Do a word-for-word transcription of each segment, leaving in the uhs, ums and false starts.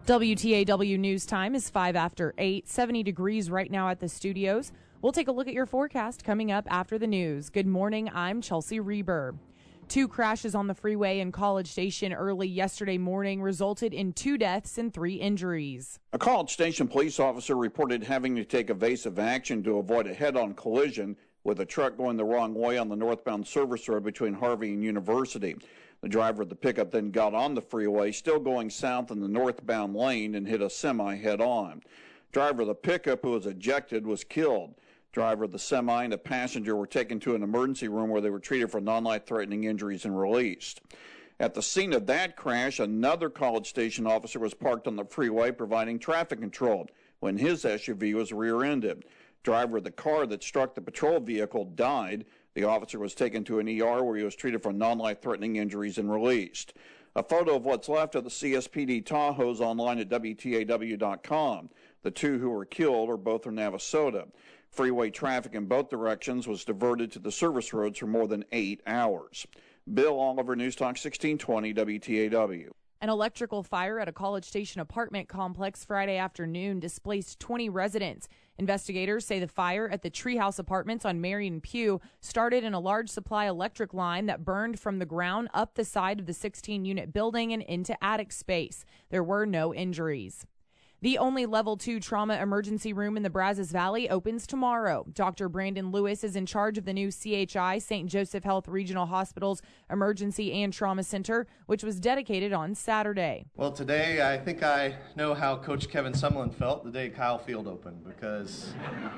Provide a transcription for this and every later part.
W T A W News Time is five after eight, seventy degrees right now at the studios. We'll take a look at your forecast coming up after the news. Good morning, I'm Chelsea Reber. Two crashes on the freeway in College Station early yesterday morning resulted in two deaths and three injuries. A College Station police officer reported having to take evasive action to avoid a head-on collision with a truck going the wrong way on the northbound service road between Harvey and University. The driver of the pickup then got on the freeway, still going south in the northbound lane, and hit a semi head-on. Driver of the pickup, who was ejected, was killed. Driver of the semi and a passenger were taken to an emergency room where they were treated for non-life-threatening injuries and released. At the scene of that crash, another College Station officer was parked on the freeway providing traffic control when his S U V was rear-ended. Driver of the car that struck the patrol vehicle died. The officer was taken to an E R where he was treated for non-life-threatening injuries and released. A photo of what's left of the C S P D Tahoe is online at W T A W dot com. The two who were killed are both from Navasota. Freeway traffic in both directions was diverted to the service roads for more than eight hours. Bill Oliver, News Talk sixteen twenty W T A W. An electrical fire at a College Station apartment complex Friday afternoon displaced twenty residents. Investigators say the fire at the Treehouse Apartments on Marion Pugh started in a large supply electric line that burned from the ground up the side of the sixteen-unit building and into attic space. There were no injuries. The only level two trauma emergency room in the Brazos Valley opens tomorrow. Doctor Brandon Lewis is in charge of the new C H I, Saint Joseph Health Regional Hospital's Emergency and Trauma Center, which was dedicated on Saturday. Well, today I think I know how Coach Kevin Sumlin felt the day Kyle Field opened, because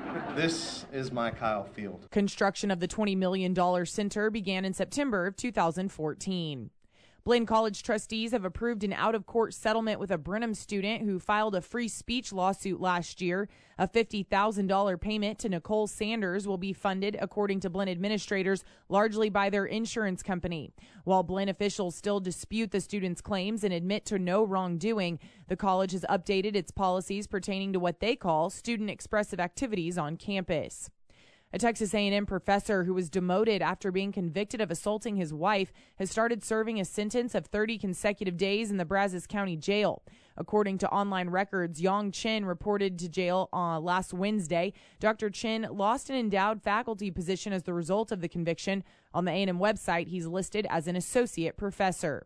this is my Kyle Field. Construction of the twenty million dollars center began in September of two thousand fourteen. Blaine College trustees have approved an out-of-court settlement with a Brenham student who filed a free speech lawsuit last year. A fifty thousand dollars payment to Nicole Sanders will be funded, according to Blaine administrators, largely by their insurance company. While Blaine officials still dispute the student's claims and admit to no wrongdoing, the college has updated its policies pertaining to what they call student expressive activities on campus. A Texas A and M professor who was demoted after being convicted of assaulting his wife has started serving a sentence of thirty consecutive days in the Brazos County Jail. According to online records, Yong Chin reported to jail uh, last Wednesday. Doctor Chin lost an endowed faculty position as the result of the conviction. On the A and M website, he's listed as an associate professor.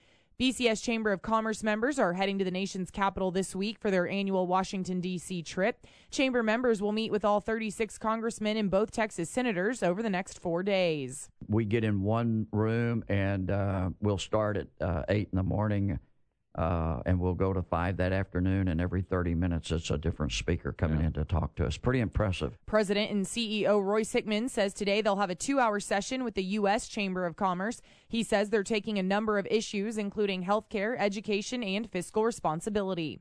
B C S Chamber of Commerce members are heading to the nation's capital this week for their annual Washington, D C trip. Chamber members will meet with all thirty-six congressmen and both Texas senators over the next four days. We get in one room, and uh, we'll start at uh, eight in the morning, uh, and we'll go to five that afternoon, and every thirty minutes it's a different speaker coming yeah. in to talk to us. Pretty impressive. President and C E O Royce Hickman says today they'll have a two-hour session with the U S Chamber of Commerce. He says they're taking a number of issues, including health care, education, and fiscal responsibility.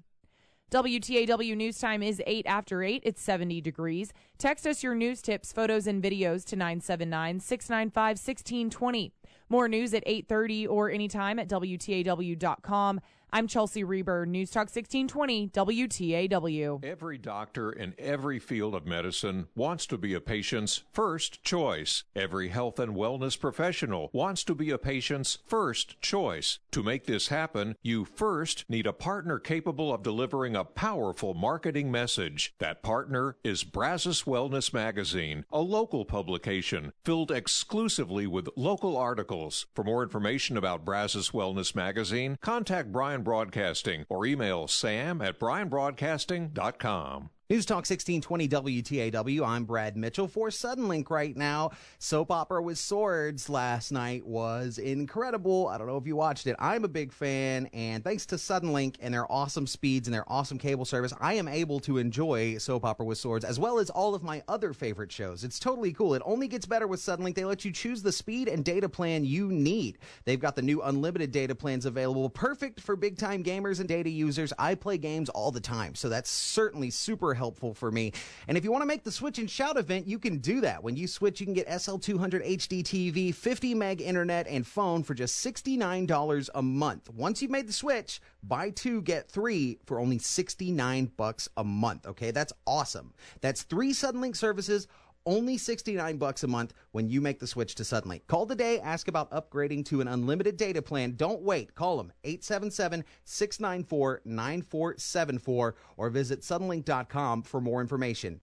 W T A W News Time is eight after eight. It's seventy degrees. Text us your news tips, photos, and videos to nine seven nine, six nine five, one six two zero. More news at eight thirty or anytime at W T A W dot com. I'm Chelsea Reber, News Talk sixteen twenty W T A W. Every doctor in every field of medicine wants to be a patient's first choice. Every health and wellness professional wants to be a patient's first choice. To make this happen, you first need a partner capable of delivering a powerful marketing message. That partner is Brazos Wellness Magazine, a local publication filled exclusively with local articles. For more information about Brazos Wellness Magazine, contact Brian Broadcasting or email sam at brian broadcasting dot com. News Talk sixteen twenty W T A W. I'm Brad Mitchell for Suddenlink right now. Soap Opera with Swords last night was incredible. I don't know if you watched it. I'm a big fan, and thanks to Suddenlink and their awesome speeds and their awesome cable service, I am able to enjoy Soap Opera with Swords as well as all of my other favorite shows. It's totally cool. It only gets better with Suddenlink. They let you choose the speed and data plan you need. They've got the new unlimited data plans available, perfect for big-time gamers and data users. I play games all the time, so that's certainly super helpful for me. And if you want to make the Switch and Shout event, you can do that. When you switch, you can get S L two hundred H D T V, fifty meg internet, and phone for just sixty-nine dollars a month. Once you've made the switch, buy two, get three for only sixty-nine bucks a month. Okay, that's awesome. That's three Suddenlink services, Only sixty-nine bucks a month when you make the switch to Suddenlink. Call today, ask about upgrading to an unlimited data plan. Don't wait. Call them eight seven seven, six nine four, nine four seven four or visit suddenlink dot com for more information.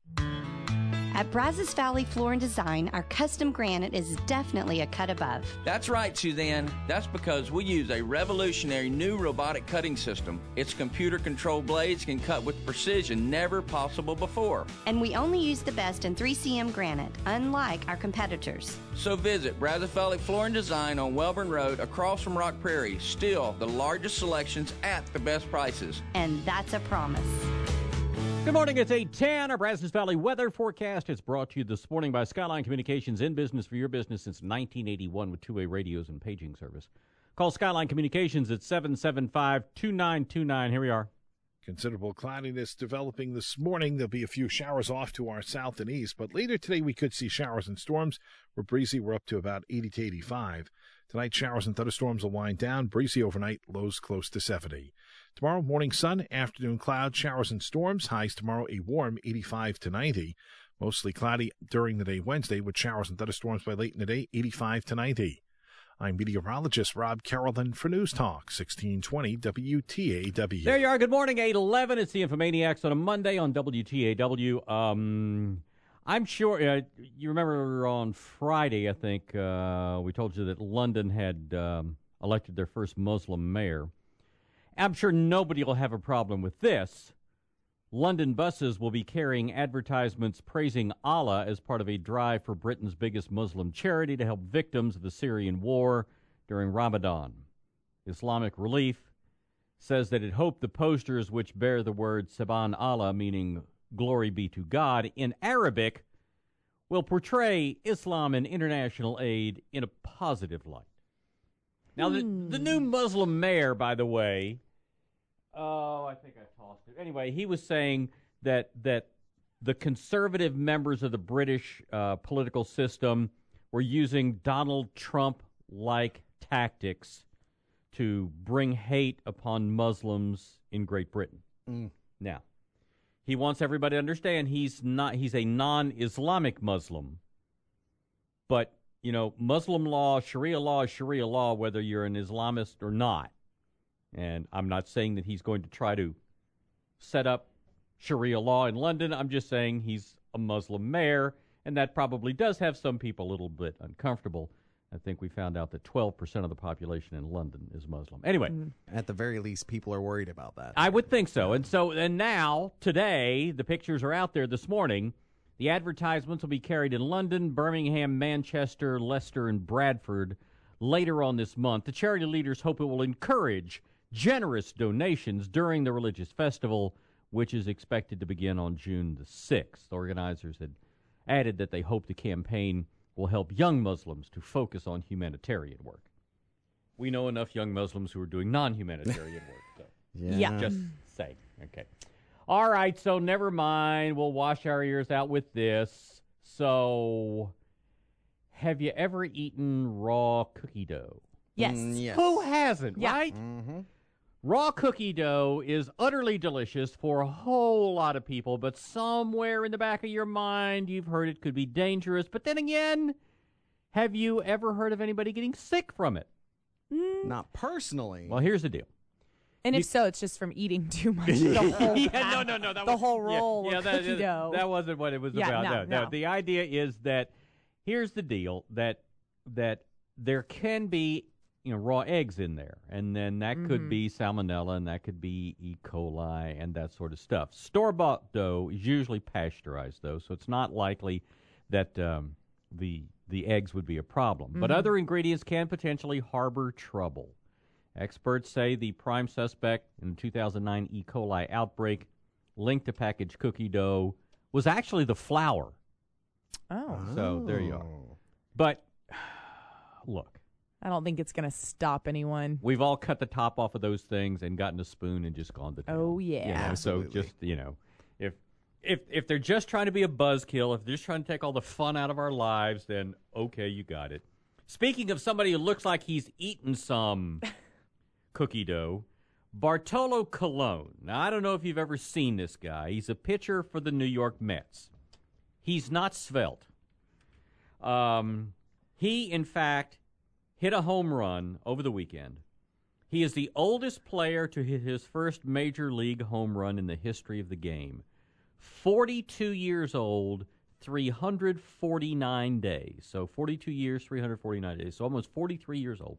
At Brazos Valley Floor and Design, our custom granite is definitely a cut above. That's right, Suzanne. That's because we use a revolutionary new robotic cutting system. Its computer-controlled blades can cut with precision never possible before. And we only use the best in three C M granite, unlike our competitors. So visit Brazos Valley Floor and Design on Welborn Road across from Rock Prairie. Still the largest selections at the best prices. And that's a promise. Good morning, it's eight ten. Our Brazos Valley weather forecast is brought to you this morning by Skyline Communications, in business for your business since nineteen eighty-one with two-way radios and paging service. Call Skyline Communications at seven seven five, two nine two nine. Here we are. Considerable cloudiness developing this morning. There'll be a few showers off to our south and east, but later today we could see showers and storms. We're breezy. We're up to about eighty to eighty-five. Tonight, showers and thunderstorms will wind down. Breezy overnight, lows close to seventy. Tomorrow, morning sun, afternoon clouds, showers and storms. Highs tomorrow, a warm eighty-five to ninety. Mostly cloudy during the day Wednesday with showers and thunderstorms by late in the day, eighty-five to ninety. I'm meteorologist Rob Carrollton for News Talk, sixteen twenty W T A W. There you are. Good morning, eight eleven. It's the Infomaniacs on a Monday on W T A W. Um, I'm sure uh, you remember on Friday, I think, uh, we told you that London had um, elected their first Muslim mayor. I'm sure nobody will have a problem with this. London buses will be carrying advertisements praising Allah as part of a drive for Britain's biggest Muslim charity to help victims of the Syrian war during Ramadan. Islamic Relief says that it hoped the posters, which bear the word Subhan Allah, meaning glory be to God, in Arabic, will portray Islam and international aid in a positive light. Now, the, the new Muslim mayor, by the way, oh, I think I tossed it. Anyway, he was saying that that the conservative members of the British uh, political system were using Donald Trump-like tactics to bring hate upon Muslims in Great Britain. Mm. Now, he wants everybody to understand he's not he's a non-Islamic Muslim, but you know, Muslim law, Sharia law is Sharia law, whether you're an Islamist or not. And I'm not saying that he's going to try to set up Sharia law in London. I'm just saying he's a Muslim mayor, and that probably does have some people a little bit uncomfortable. I think we found out that twelve percent of the population in London is Muslim. Anyway. At the very least, people are worried about that. I would think so. And so, and now, today, the pictures are out there this morning. The advertisements will be carried in London, Birmingham, Manchester, Leicester, and Bradford later on this month. The charity leaders hope it will encourage generous donations during the religious festival, which is expected to begin on June the sixth. The organizers had added that they hope the campaign will help young Muslims to focus on humanitarian work. We know enough young Muslims who are doing non-humanitarian work. So. Yeah. Yeah. Just saying. Okay. All right, so never mind. We'll wash our ears out with this. So, have you ever eaten raw cookie dough? Yes. Mm, yes. Who hasn't, Yeah. right? Mm-hmm. Raw cookie dough is utterly delicious for a whole lot of people, but somewhere in the back of your mind, you've heard it could be dangerous. But then again, have you ever heard of anybody getting sick from it? Mm. Not personally. Well, here's the deal. And You- if so, it's just from eating too much. The whole, yeah, no, no, no. That the was, whole yeah, roll yeah, of that, cookie dough. That wasn't what it was Yeah, about. no, No, no. no. The idea is that here's the deal: that that there can be you know raw eggs in there, and then that Mm-hmm. could be salmonella, and that could be E. coli, and that sort of stuff. Store-bought dough is usually pasteurized, though, so it's not likely that um, the the eggs would be a problem. But Mhm. other ingredients can potentially harbor trouble. Experts say the prime suspect in the two thousand nine E. coli outbreak linked to packaged cookie dough was actually the flour. Oh. So there you are. But look, I don't think it's going to stop anyone. we've all cut the top off of those things and gotten a spoon and just gone to town. Oh, yeah. You know, Absolutely. So just, you know, if if if they're just trying to be a buzzkill, if they're just trying to take all the fun out of our lives, then okay, you got it. Speaking of somebody who looks like he's eaten some cookie dough, Bartolo Colon. Now, I don't know if you've ever seen this guy. He's a pitcher for the New York Mets. He's not svelte. Um, he, in fact, hit a home run over the weekend. He is the oldest player to hit his first major league home run in the history of the game. forty-two years old, three hundred forty-nine days. So forty-two years, three hundred forty-nine days. So almost forty-three years old.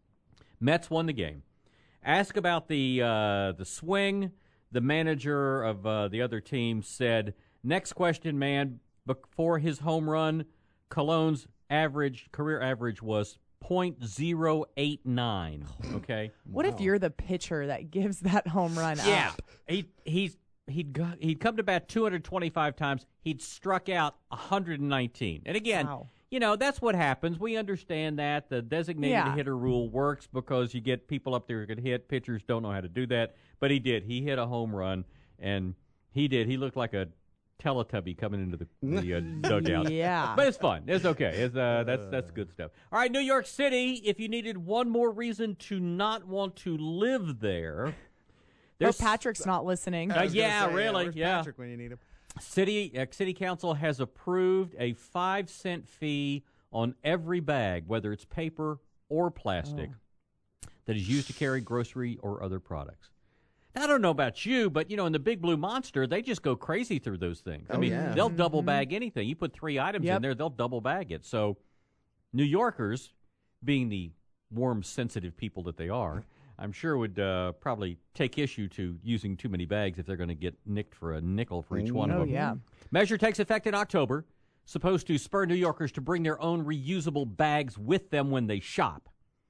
Mets won the game. Ask about the uh, the swing. The manager of uh, the other team said, next question, man. Before his home run, Cologne's average, career average was point zero eight nine. Okay? What wow. if you're the pitcher that gives that home run yeah. up? Yeah. He, he's, he'd, go, he'd come to bat two hundred twenty-five times. He'd struck out one hundred nineteen. And again, wow. you know, that's what happens. We understand that. The designated yeah. hitter rule works because you get people up there who can hit. Pitchers don't know how to do that. But he did. He hit a home run, and he did. He looked like a Teletubby coming into the, the uh, dugout. Yeah. But it's fun. It's okay. It's, uh, that's, that's good stuff. All right, New York City, if you needed one more reason to not want to live there. Oh, Patrick's not listening. Uh, yeah, say, really. Yeah, yeah. Patrick when you need him. City, uh, City Council has approved a five cent fee on every bag, whether it's paper or plastic, oh. that is used to carry grocery or other products. I don't know about you, but, you know, in the Big Blue Monster, they just go crazy through those things. I oh, mean, yeah. they'll double bag anything. You put three items yep. in there, they'll double bag it. So New Yorkers, being the warm, sensitive people that they are, I'm sure would uh, probably take issue to using too many bags if they're going to get nicked for a nickel for each one oh, of them. yeah. Measure takes effect in October, supposed to spur New Yorkers to bring their own reusable bags with them when they shop.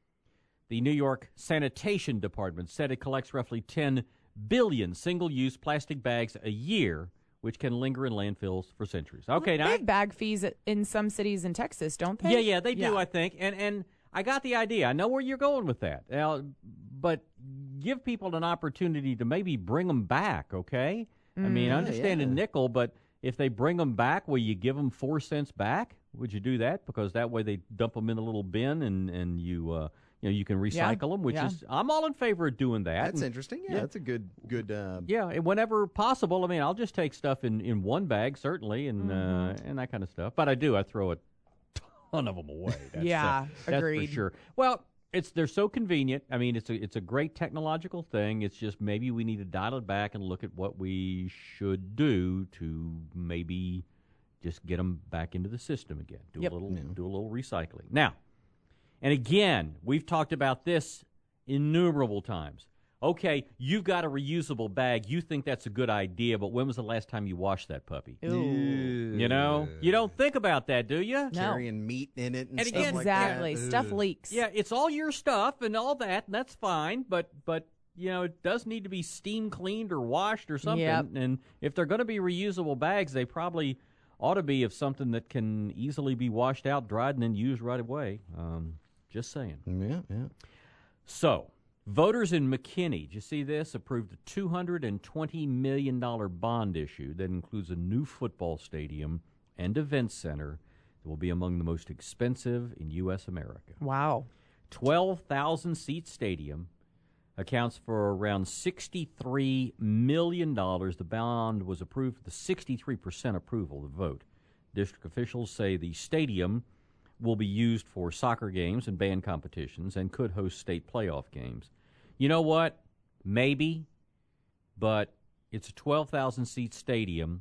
The New York Sanitation Department said it collects roughly ten billion single-use plastic bags a year, which can linger in landfills for centuries. Okay, well, now they have bag fees in some cities in Texas, don't they? Yeah, yeah, they do, yeah. I think. And and I got the idea. I know where you're going with that. Now, but give people an opportunity to maybe bring them back, okay? Mm, I mean, I understand yeah. a nickel, but if they bring them back, will you give them four cents back? Would you do that? Because that way they dump them in a little bin and, and you... Uh, You know, you can recycle yeah, them, which yeah. is I'm all in favor of doing that. That's and, interesting. Yeah, yeah, that's a good good. Uh, yeah, and whenever possible. I mean, I'll just take stuff in, in one bag, certainly, and mm-hmm. uh, and that kind of stuff. But I do. I throw a ton of them away. That's, yeah, uh, that's agreed. for sure. Well, it's they're so convenient. I mean, it's a it's a great technological thing. It's just maybe we need to dial it back and look at what we should do to maybe just get them back into the system again. Do yep. a little yeah. do a little recycling now. And again, we've talked about this innumerable times. Okay, you've got a reusable bag. You think that's a good idea, but when was the last time you washed that puppy? Ew. You know? You don't think about that, do you? No. Carrying meat in it and, And stuff again, like exactly. that. Stuff Ugh. leaks. Yeah, it's all your stuff and all that, and that's fine, but but you know, it does need to be steam cleaned or washed or something. Yep. And if they're going to be reusable bags, they probably ought to be of something that can easily be washed out, dried, and then used right away. Um Just saying. Yeah, yeah. So, voters in McKinney, did you see this? Approved a two hundred twenty million dollars bond issue that includes a new football stadium and event center that will be among the most expensive in U S America. Wow. twelve thousand seat stadium accounts for around sixty-three million dollars. The bond was approved with a sixty-three percent approval of the vote. District officials say the stadium will be used for soccer games and band competitions and could host state playoff games. You know what? Maybe, but it's a twelve thousand seat stadium.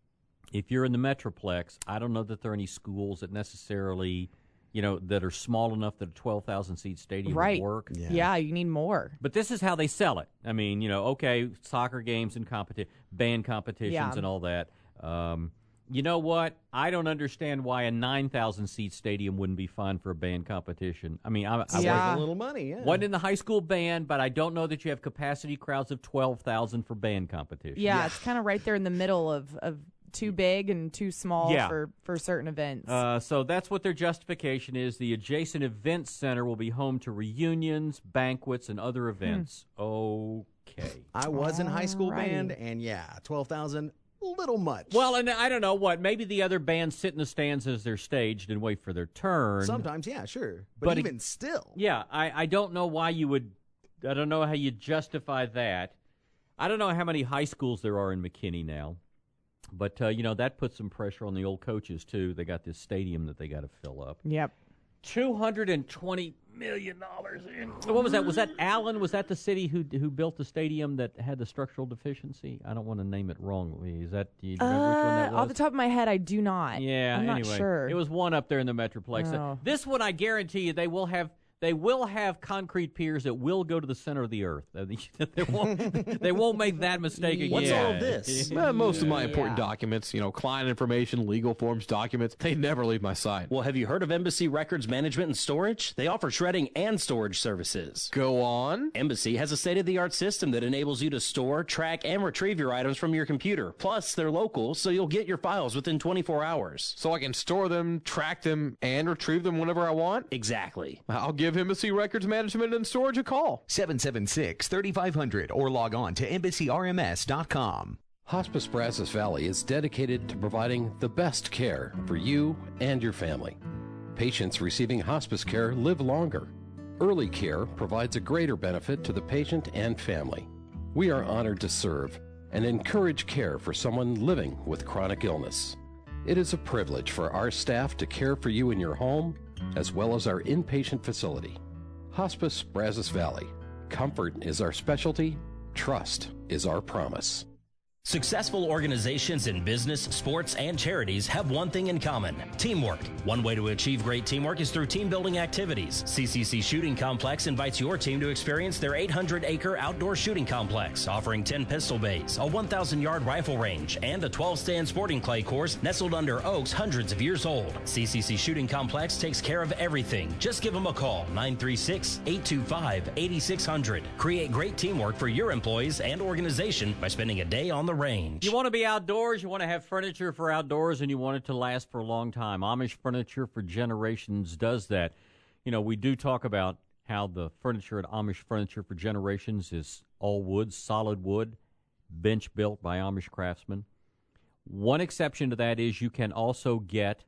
If you're in the Metroplex, I don't know that there are any schools that necessarily, you know, that are small enough that a twelve thousand seat stadium right. would work. Yeah. yeah, you need more. But this is how they sell it. I mean, you know, okay, soccer games and competi- band competitions Yeah. and all that. Um, You know what? I don't understand why a nine thousand seat stadium wouldn't be fine for a band competition. I mean, I, I Yeah. wasn't, a little money, yeah. wasn't in the high school band, but I don't know that you have capacity crowds of twelve thousand for band competition. Yeah, Yeah. it's kind of right there in the middle of, of too big and too small Yeah. for, for certain events. Uh, so that's what their justification is. The adjacent event center will be home to reunions, banquets, and other events. Okay. I was in high school Alrighty. band, and yeah, twelve thousand, little much. Well, and I don't know what. Maybe the other bands sit in the stands as they're staged and wait for their turn. Sometimes, yeah, sure. But, But even it- still. Yeah, I, I don't know why you would. I don't know how you justify that. I don't know how many high schools there are in McKinney now. But, uh, you know, that puts some pressure on the old coaches, too. They got this stadium that they got to fill up. Yep. two hundred twenty million dollars. What was that? Was that Allen? Was that the city who who built the stadium that had the structural deficiency? I don't want to name it wrongly. Is that, do you remember uh, which one that was? Off the top of my head, I do not. Yeah, I'm anyway, not sure. It was one up there in the Metroplex. Oh. This one, I guarantee you, they will have they will have concrete piers that will go to the center of the earth. They won't, they won't make that mistake again. What's all of this? Well, most of my important Yeah. documents, you know, client information, legal forms, documents, they never leave my site. Well, have you heard of Embassy Records Management and Storage? They offer shredding and storage services. Go on. Embassy has a state-of-the-art system that enables you to store, track, and retrieve your items from your computer. Plus, they're local, so you'll get your files within twenty-four hours. So I can store them, track them, and retrieve them whenever I want? Exactly. I'll give Embassy Records Management and Storage a call. seven seven six, three five zero zero or log on to embassy r m s dot com. Hospice Brazos Valley is dedicated to providing the best care for you and your family. Patients receiving hospice care live longer. Early care provides a greater benefit to the patient and family. We are honored to serve and encourage care for someone living with chronic illness. It is a privilege for our staff to care for you in your home, as well as our inpatient facility. Hospice Brazos Valley. Comfort is our specialty. Trust is our promise. Successful organizations in business, sports, and charities have one thing in common: teamwork. One way to achieve great teamwork is through team building activities. C C C Shooting Complex invites your team to experience their eight hundred acre outdoor shooting complex, offering ten pistol bays, a one thousand yard rifle range, and a twelve stand sporting clay course nestled under oaks hundreds of years old. C C C Shooting Complex takes care of everything. Just give them a call, nine three six, eight two five, eight six zero zero. Create great teamwork for your employees and organization by spending a day on the range. You want to be outdoors, you want to have furniture for outdoors, and you want it to last for a long time. Amish Furniture for Generations does that. You know, we do talk about how the furniture at Amish Furniture for Generations is all wood, solid wood, bench built by Amish craftsmen. One exception to that is you can also get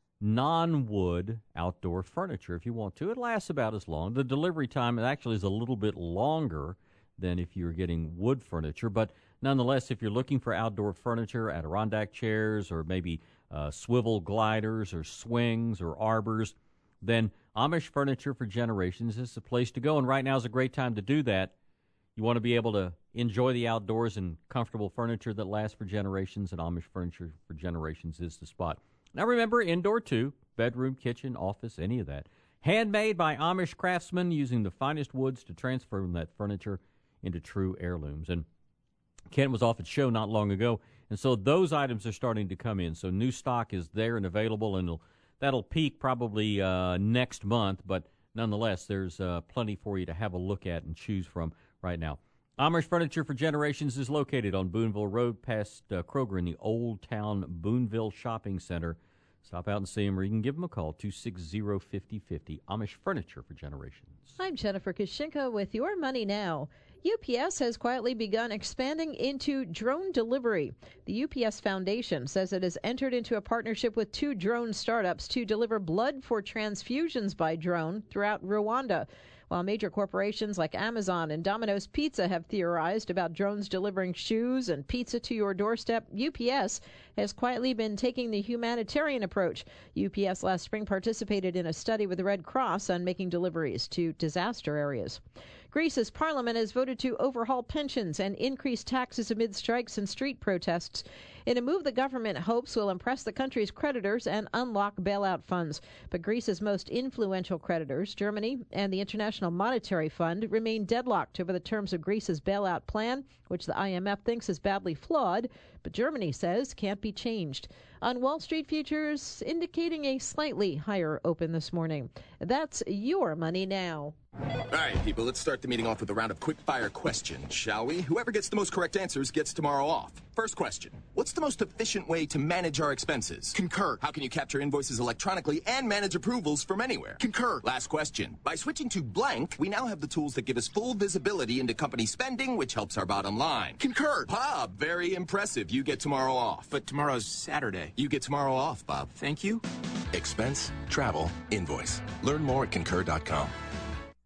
non-wood outdoor furniture if you want to. It lasts about as long. The delivery time actually is a little bit longer than if you're getting wood furniture, but nonetheless, if you're looking for outdoor furniture, Adirondack chairs or maybe uh, swivel gliders or swings or arbors, then Amish Furniture for Generations is the place to go. And right now is a great time to do that. You want to be able to enjoy the outdoors and comfortable furniture that lasts for generations, and Amish Furniture for Generations is the spot. Now remember, indoor too, bedroom, kitchen, office, any of that. Handmade by Amish craftsmen using the finest woods to transform that furniture into true heirlooms. And Kent was off at show not long ago, and so those items are starting to come in. So new stock is there and available, and it'll, that'll peak probably uh, next month, but nonetheless, there's uh, plenty for you to have a look at and choose from right now. Amish Furniture for Generations is located on Boonville Road past uh, Kroger in the Old Town Boonville Shopping Center. Stop out and see them, or you can give them a call, two six zero, five zero five zero, Amish Furniture for Generations. I'm Jennifer Kashinka with Your Money Now. U P S has quietly begun expanding into drone delivery. The U P S Foundation says it has entered into a partnership with two drone startups to deliver blood for transfusions by drone throughout Rwanda. While major corporations like Amazon and Domino's Pizza have theorized about drones delivering shoes and pizza to your doorstep, U P S has quietly been taking the humanitarian approach. U P S last spring participated in a study with the Red Cross on making deliveries to disaster areas. Greece's parliament has voted to overhaul pensions and increase taxes amid strikes and street protests in a move the government hopes will impress the country's creditors and unlock bailout funds. But Greece's most influential creditors, Germany and the International Monetary Fund, remain deadlocked over the terms of Greece's bailout plan, which the I M F thinks is badly flawed, but Germany says can't be changed. On Wall Street futures, indicating a slightly higher open this morning. That's Your Money Now. All right, people, let's start the meeting off with a round of quick-fire questions, shall we? Whoever gets the most correct answers gets tomorrow off. First question. What's the most efficient way to manage our expenses? Concur. How can you capture invoices electronically and manage approvals from anywhere? Concur. Last question. By switching to blank, we now have the tools that give us full visibility into company spending, which helps our bottom line. Concur. Bob, very impressive. You get tomorrow off. But tomorrow's Saturday. You get tomorrow off, Bob. Thank you. Expense, travel, invoice. Learn more at concur dot com.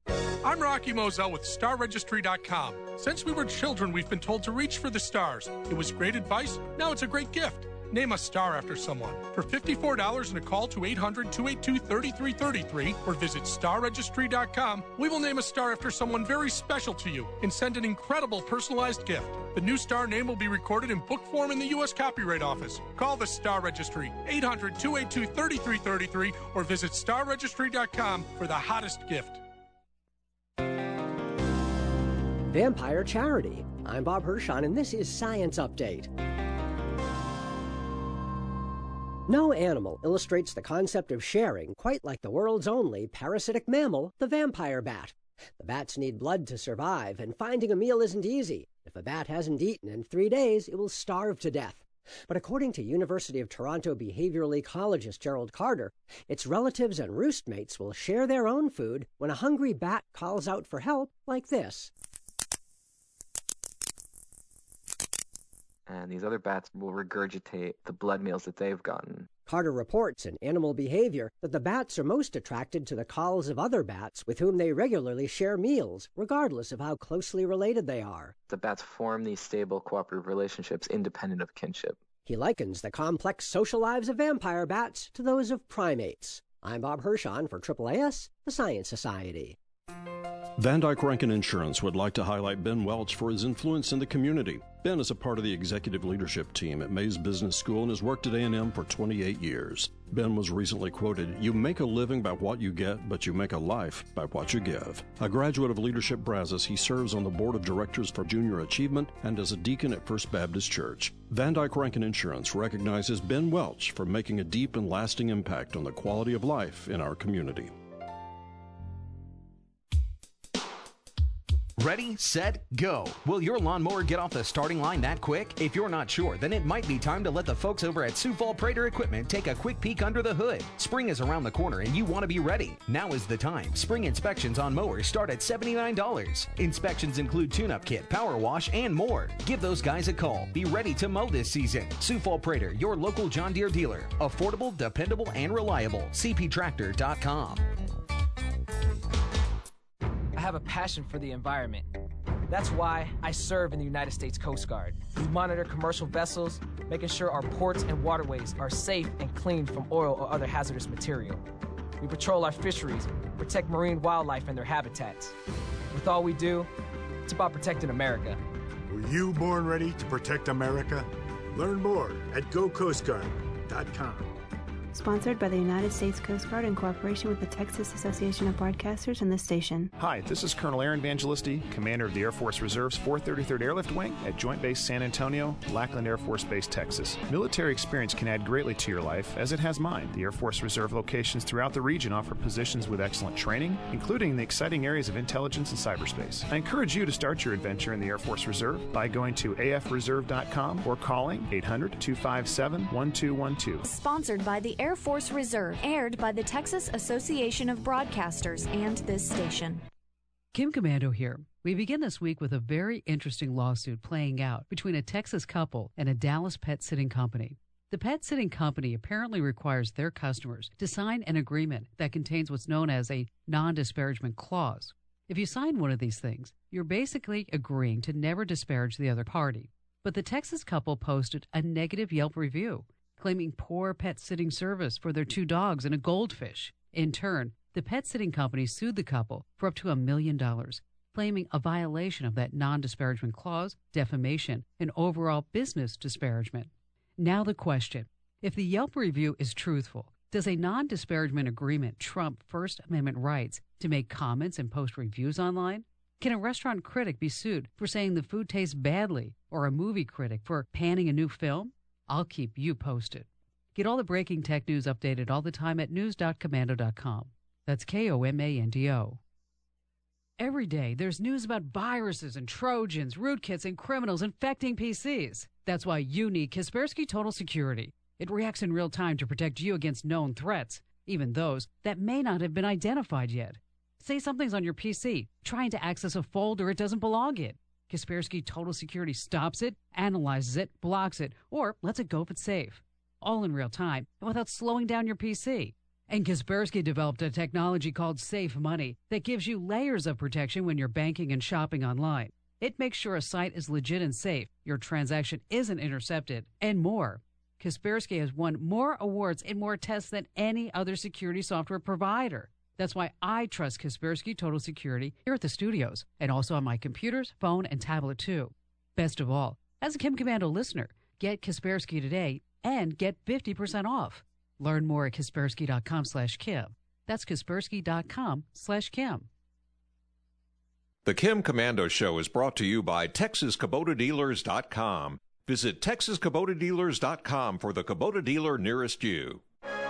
I'm Rocky Moselle with Star Registry dot com. Since we were children, we've been told to reach for the stars. It was great advice. Now it's a great gift. Name a star after someone. For fifty-four dollars and a call to eight hundred, two eight two, three three three three or visit Star Registry dot com, we will name a star after someone very special to you and send an incredible personalized gift. The new star name will be recorded in book form in the U S Copyright Office. Call the Star Registry, eight hundred, two eight two, three three three three or visit Star Registry dot com for the hottest gift. Vampire Charity. I'm Bob Hirschon, and this is Science Update. No animal illustrates the concept of sharing quite like the world's only parasitic mammal, the vampire bat. The bats need blood to survive, and finding a meal isn't easy. If a bat hasn't eaten in three days, it will starve to death. But according to University of Toronto behavioral ecologist Gerald Carter, its relatives and roost mates will share their own food when a hungry bat calls out for help like this. And these other bats will regurgitate the blood meals that they've gotten. Carter reports in Animal Behavior that the bats are most attracted to the calls of other bats with whom they regularly share meals, regardless of how closely related they are. The bats form these stable cooperative relationships independent of kinship. He likens the complex social lives of vampire bats to those of primates. I'm Bob Hirschon for Triple A S, the Science Society. Van Dyke Rankin Insurance would like to highlight Ben Welch for his influence in the community. Ben is a part of the executive leadership team at Mays Business School and has worked at A and M for twenty-eight years. Ben was recently quoted, "You make a living by what you get, but you make a life by what you give." A graduate of Leadership Brazos, he serves on the board of directors for Junior Achievement and as a deacon at First Baptist Church. Van Dyke Rankin Insurance recognizes Ben Welch for making a deep and lasting impact on the quality of life in our community. Ready, set, go. Will your lawnmower get off the starting line that quick? If you're not sure, then it might be time to let the folks over at Sioux Falls Prater Equipment take a quick peek under the hood. Spring is around the corner and you want to be ready. Now is the time. Spring inspections on mowers start at seventy-nine dollars. Inspections include tune-up kit, power wash, and more. Give those guys a call. Be ready to mow this season. Sioux Falls Prater, your local John Deere dealer. Affordable, dependable, and reliable. C P Tractor dot com. I have a passion for the environment. That's why I serve in the United States Coast Guard. We monitor commercial vessels, making sure our ports and waterways are safe and clean from oil or other hazardous material. We patrol our fisheries, protect marine wildlife and their habitats. With all we do, it's about protecting America. Were you born ready to protect America? Learn more at go coast guard dot com. Sponsored by the United States Coast Guard in cooperation with the Texas Association of Broadcasters and this station. Hi, this is Colonel Aaron Evangelisti, Commander of the Air Force Reserve's four thirty-third Airlift Wing at Joint Base San Antonio, Lackland Air Force Base, Texas. Military experience can add greatly to your life, as it has mine. The Air Force Reserve locations throughout the region offer positions with excellent training, including the exciting areas of intelligence and cyberspace. I encourage you to start your adventure in the Air Force Reserve by going to A F reserve dot com or calling eight hundred, two five seven, one two one two. Sponsored by the Air Force Reserve, aired by the Texas Association of Broadcasters and this station. Kim Commando here. We begin this week with a very interesting lawsuit playing out between a Texas couple and a Dallas pet sitting company. The pet sitting company apparently requires their customers to sign an agreement that contains what's known as a non-disparagement clause. If you sign one of these things, you're basically agreeing to never disparage the other party. But the Texas couple posted a negative Yelp review, claiming poor pet sitting service for their two dogs and a goldfish. In turn, the pet sitting company sued the couple for up to a million dollars, claiming a violation of that non-disparagement clause, defamation, and overall business disparagement. Now the question, if the Yelp review is truthful, does a non-disparagement agreement trump First Amendment rights to make comments and post reviews online? Can a restaurant critic be sued for saying the food tastes badly, or a movie critic for panning a new film? I'll keep you posted. Get all the breaking tech news updated all the time at news dot commando dot com. That's K O M A N D O. Every day, there's news about viruses and Trojans, rootkits, and criminals infecting P Cs. That's why you need Kaspersky Total Security. It reacts in real time to protect you against known threats, even those that may not have been identified yet. Say something's on your P C, trying to access a folder it doesn't belong in. Kaspersky Total Security stops it, analyzes it, blocks it, or lets it go if it's safe. All in real time and without slowing down your P C. And Kaspersky developed a technology called Safe Money that gives you layers of protection when you're banking and shopping online. It makes sure a site is legit and safe, your transaction isn't intercepted, and more. Kaspersky has won more awards in more tests than any other security software provider. That's why I trust Kaspersky Total Security here at the studios and also on my computers, phone, and tablet too. Best of all, as a Kim Commando listener, get Kaspersky today and get fifty percent off. Learn more at Kaspersky.com slash Kim. That's Kaspersky.com slash Kim. The Kim Commando Show is brought to you by Texas Kubota Dealers dot com. Visit Texas Kubota Dealers dot com for the Kubota dealer nearest you.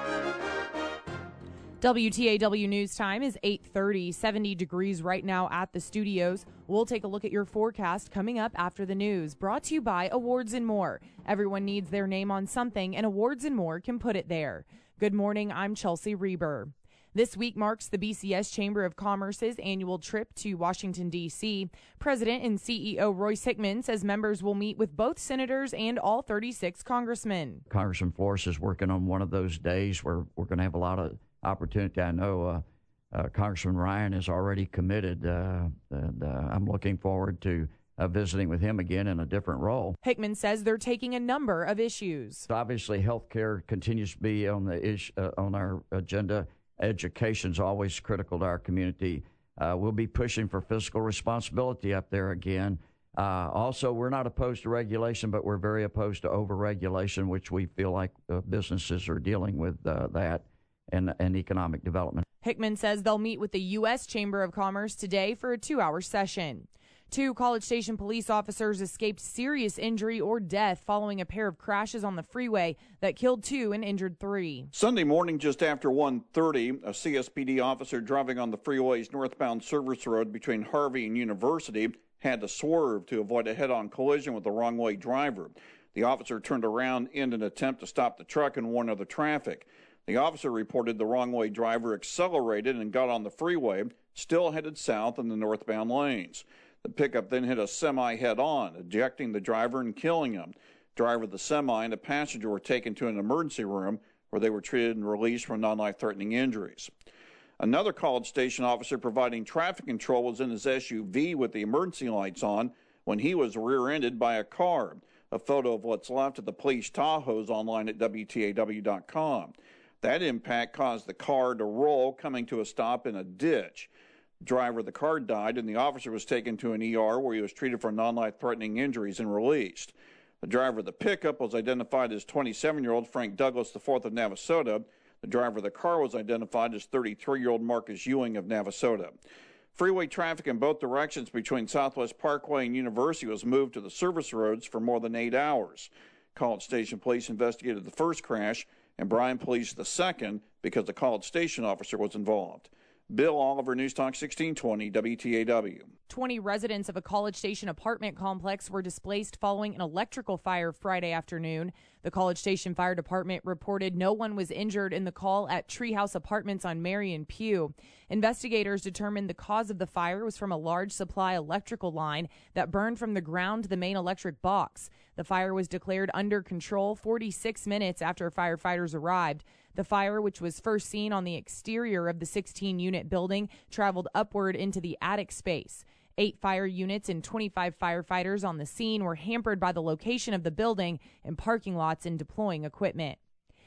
W T A W News Time is eight thirty, seventy degrees right now at the studios. We'll take a look at your forecast coming up after the news. Brought to you by Awards and More. Everyone needs their name on something, and Awards and More can put it there. Good morning, I'm Chelsea Reber. This week marks the B C S Chamber of Commerce's annual trip to Washington, D C President and C E O Royce Hickman says members will meet with both senators and all thirty-six congressmen. Congressman Flores is working on one of those days where we're going to have a lot of opportunity. I know uh, uh, Congressman Ryan is already committed, uh, and uh, I'm looking forward to uh, visiting with him again in a different role. Hickman says they're taking a number of issues. Obviously, health care continues to be on the ish, uh, on our agenda. Education is always critical to our community. Uh, we'll be pushing for fiscal responsibility up there again. Uh, also, we're not opposed to regulation, but we're very opposed to over-regulation, which we feel like uh, businesses are dealing with uh, that and, and economic development. Hickman says they'll meet with the U S Chamber of Commerce today for a two-hour session. Two College Station police officers escaped serious injury or death following a pair of crashes on the freeway that killed two and injured three. Sunday morning, just after one thirty, a C S P D officer driving on the freeway's northbound service road between Harvey and University had to swerve to avoid a head-on collision with the wrong-way driver. The officer turned around in an attempt to stop the truck and warn other traffic. The officer reported the wrong-way driver accelerated and got on the freeway, still headed south in the northbound lanes. The pickup then hit a semi head-on, ejecting the driver and killing him. Driver of the semi and a passenger were taken to an emergency room where they were treated and released from non-life-threatening injuries. Another College Station officer providing traffic control was in his S U V with the emergency lights on when he was rear-ended by a car. A photo of what's left of the police Tahoe is online at W T A W dot com. That impact caused the car to roll, coming to a stop in a ditch. The driver of the car died, and the officer was taken to an E R where he was treated for non-life-threatening injuries and released. The driver of the pickup was identified as twenty-seven-year-old Frank Douglas the fourth of Navasota. The driver of the car was identified as thirty-three-year-old Marcus Ewing of Navasota. Freeway traffic in both directions between Southwest Parkway and University was moved to the service roads for more than eight hours. College Station police investigated the first crash, and Bryan police the second because the College Station officer was involved. Bill Oliver, News Talk sixteen twenty, W T A W. twenty residents of a College Station apartment complex were displaced following an electrical fire Friday afternoon. The College Station Fire Department reported no one was injured in the call at Treehouse Apartments on Marion Pugh. Investigators determined the cause of the fire was from a large supply electrical line that burned from the ground to the main electric box. The fire was declared under control forty-six minutes after firefighters arrived. The fire, which was first seen on the exterior of the sixteen-unit building, traveled upward into the attic space. Eight fire units and twenty-five firefighters on the scene were hampered by the location of the building and parking lots in deploying equipment.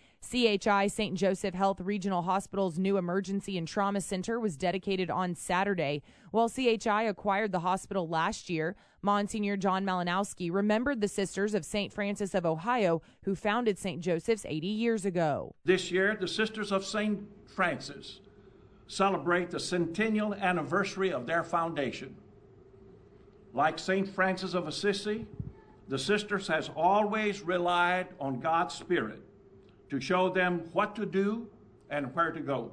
C H I Saint Joseph Health Regional Hospital's new emergency and trauma center was dedicated on Saturday. While C H I acquired the hospital last year, Monsignor John Malinowski remembered the Sisters of Saint Francis of Ohio, who founded Saint Joseph's eighty years ago. This year, the Sisters of Saint Francis celebrate the centennial anniversary of their foundation. Like Saint Francis of Assisi, the Sisters has always relied on God's Spirit to show them what to do and where to go.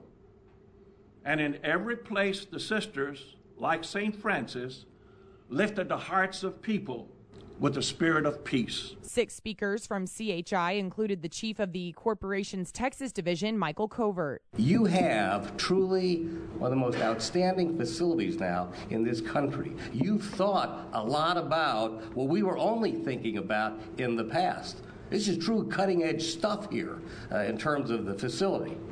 And in every place, the Sisters, like Saint Francis, lifted the hearts of people with the spirit of peace. Six speakers from C H I included the chief of the corporation's Texas division, Michael Covert. You have truly one of the most outstanding facilities now in this country. You've thought a lot about what we were only thinking about in the past. This is true cutting-edge stuff here uh, in terms of the facility.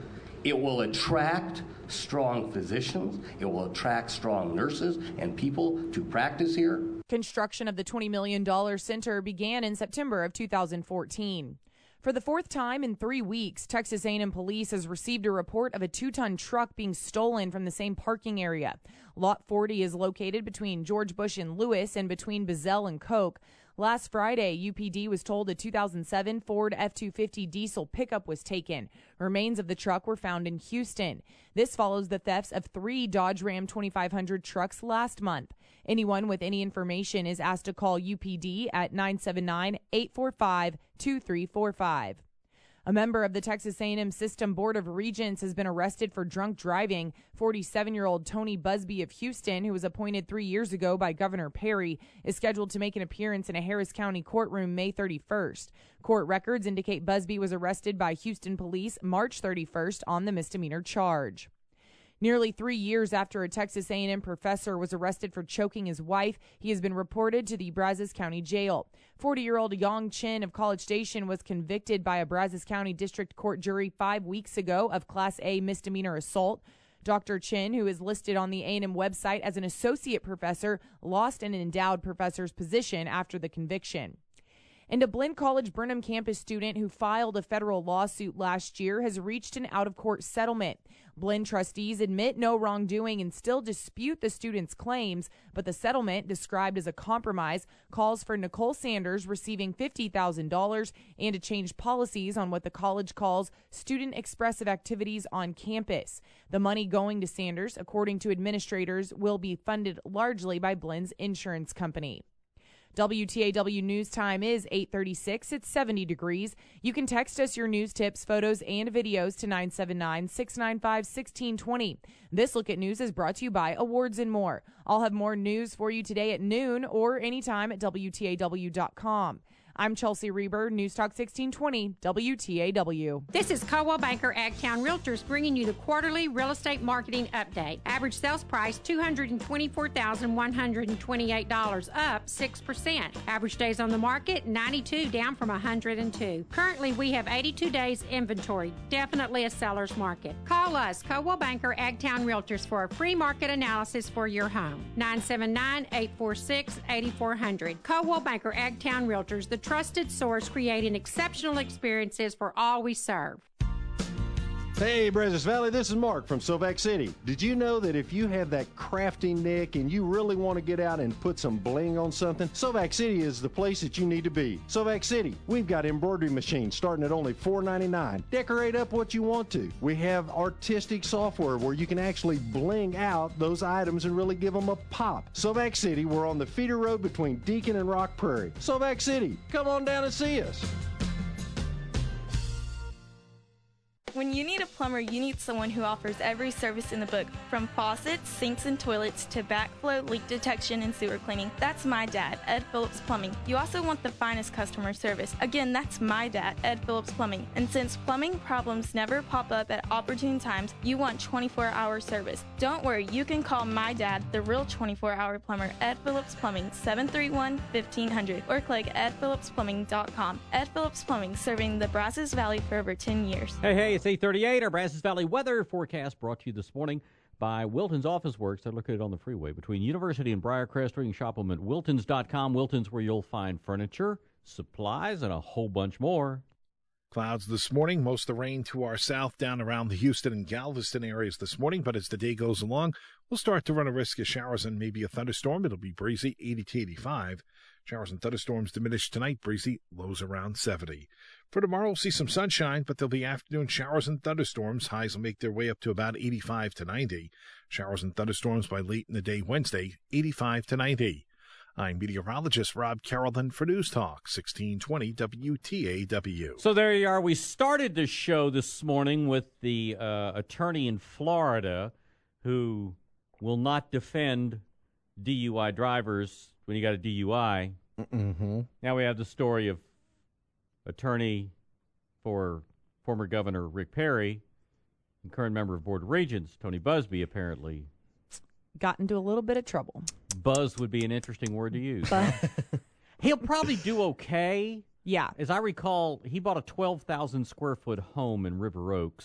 It will attract strong physicians. It will attract strong nurses and people to practice here. Construction of the twenty million dollars center began in September of two thousand fourteen. For the fourth time in three weeks, Texas A and M Police has received a report of a two-ton truck being stolen from the same parking area. Lot forty is located between George Bush and Lewis and between Bazell and Coke. Last Friday, U P D was told a two thousand seven Ford F two fifty diesel pickup was taken. Remains of the truck were found in Houston. This follows the thefts of three Dodge Ram twenty-five hundred trucks last month. Anyone with any information is asked to call U P D at nine seven nine, eight four five, two three four five. A member of the Texas A and M System Board of Regents has been arrested for drunk driving. forty-seven-year-old Tony Busby of Houston, who was appointed three years ago by Governor Perry, is scheduled to make an appearance in a Harris County courtroom May thirty-first. Court records indicate Busby was arrested by Houston police March thirty-first on the misdemeanor charge. Nearly three years after a Texas A and M professor was arrested for choking his wife, he has been reported to the Brazos County Jail. forty-year-old Yang Chin of College Station was convicted by a Brazos County District Court jury five weeks ago of Class A misdemeanor assault. Doctor Chin, who is listed on the A and M website as an associate professor, lost an endowed professor's position after the conviction. And a Blinn College Brenham campus student who filed a federal lawsuit last year has reached an out-of-court settlement. Blinn trustees admit no wrongdoing and still dispute the student's claims, but the settlement, described as a compromise, calls for Nicole Sanders receiving fifty thousand dollars and to change policies on what the college calls student expressive activities on campus. The money going to Sanders, according to administrators, will be funded largely by Blinn's insurance company. W T A W News Time is eight thirty-six. It's seventy degrees. You can text us your news tips, photos, and videos to nine seven nine, six nine five, one six two zero. This Look at News is brought to you by Awards and More. I'll have more news for you today at noon or anytime at W T A W dot com. I'm Chelsea Reber, News Talk sixteen twenty, W T A W. This is Coldwell Banker Agtown Realtors bringing you the quarterly real estate marketing update. Average sales price two hundred twenty-four thousand one hundred twenty-eight dollars, up six percent. Average days on the market, ninety-two, down from one hundred two. Currently, we have eighty-two days inventory. Definitely a seller's market. Call us, Coldwell Banker Agtown Realtors, for a free market analysis for your home. nine seven nine, eight four six, eight four zero zero. Coldwell Banker Agtown Realtors, the trusted source creating exceptional experiences for all we serve. Hey, Brazos Valley, this is Mark from Sylvac City. Did you know that if you have that crafty nick and you really want to get out and put some bling on something, Sylvac City is the place that you need to be. Sylvac City, we've got embroidery machines starting at only four ninety-nine. Decorate up what you want to. We have artistic software where you can actually bling out those items and really give them a pop. Sylvac City, we're on the feeder road between Deacon and Rock Prairie. Sylvac City, come on down and see us. When you need a plumber, you need someone who offers every service in the book, from faucets, sinks, and toilets to backflow, leak detection, and sewer cleaning. That's my dad, Ed Phillips Plumbing. You also want the finest customer service. Again, that's my dad, Ed Phillips Plumbing. And since plumbing problems never pop up at opportune times, you want twenty-four hour service. Don't worry, you can call my dad, the real twenty-four hour plumber, Ed Phillips Plumbing, seven three one, fifteen hundred, or click ed phillips plumbing dot com. Ed Phillips Plumbing, serving the Brazos Valley for over ten years. Hey, hey, it's eight thirty-eight. Our Brazos Valley weather forecast brought to you this morning by Wilton's Office Works. They're located on the freeway between University and Briarcrest. Or you can shop them at wiltons dot com. Wilton's, where you'll find furniture, supplies, and a whole bunch more. Clouds this morning. Most of the rain to our south down around the Houston and Galveston areas this morning. But as the day goes along, we'll start to run a risk of showers and maybe a thunderstorm. It'll be breezy, eighty to eighty-five. Showers and thunderstorms diminish tonight. Breezy, lows around seventy. For tomorrow, we'll see some sunshine, but there'll be afternoon showers and thunderstorms. Highs will make their way up to about eighty-five to ninety. Showers and thunderstorms by late in the day Wednesday, eighty-five to ninety. I'm meteorologist Rob Carrollton for News Talk sixteen twenty W T A W. So there you are. We started the show this morning with the uh, attorney in Florida who will not defend D U I drivers when you got a D U I. Mm-hmm. Now we have the story of attorney for former Governor Rick Perry and current member of Board of Regents Tony Busby apparently got into a little bit of trouble. Buzz would be an interesting word to use. Huh? He'll probably do okay. Yeah. As I recall, he bought a twelve thousand square foot home in River Oaks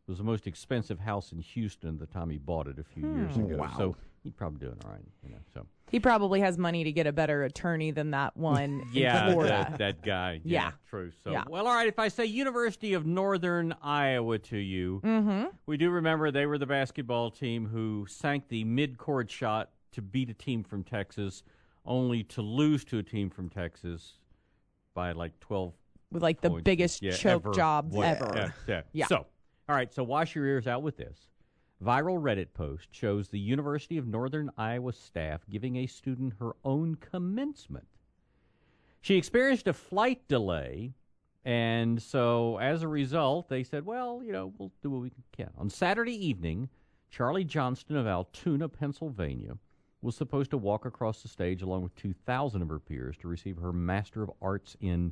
It was the most expensive house in Houston at the time he bought it a few Hmm. years ago. Wow. So he's probably doing all right. You know, so. He probably has money to get a better attorney than that one Yeah, in Florida. that, that guy. Yeah. Yeah, true. So, Yeah. well, all right. If I say University of Northern Iowa to you, Mm-hmm. we do remember they were the basketball team who sank the mid-court shot to beat a team from Texas, only to lose to a team from Texas by like twelve With like the points. biggest Yeah, choke ever. jobs What- ever. Yeah, yeah. Yeah. So, all right. So wash your ears out with this. Viral Reddit post shows the University of Northern Iowa staff giving a student her own commencement. She experienced a flight delay, and so as a result, they said, well, you know, we'll do what we can. On Saturday evening, Charlie Johnston of Altoona, Pennsylvania, was supposed to walk across the stage along with two thousand of her peers to receive her Master of Arts in